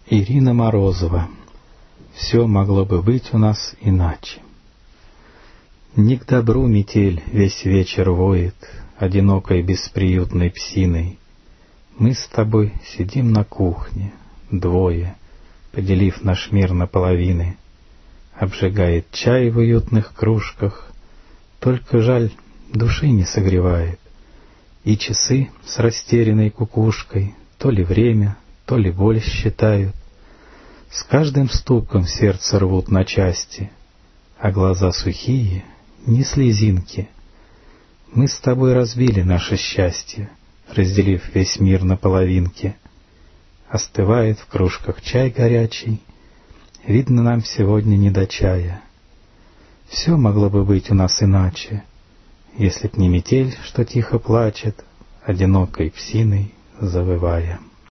Ирина Морозова. Все могло бы быть у нас иначе. Не к добру метель весь вечер воет одинокой бесприютной псиной. Мы с тобой сидим на кухне, двое, поделив наш мир на половины. Обжигает чай в уютных кружках, только жаль, души не согревает. И часы с растерянной кукушкой то ли время, то ли боль считают. С каждым стуком сердце рвут на части, а глаза сухие, ни слезинки. Мы с тобой разбили наше счастье, разделив весь мир на половинки. Остывает в кружках чай горячий, видно, нам сегодня не до чая. Все могло бы быть у нас иначе, если б не метель, что тихо плачет, одинокой псиной завывая.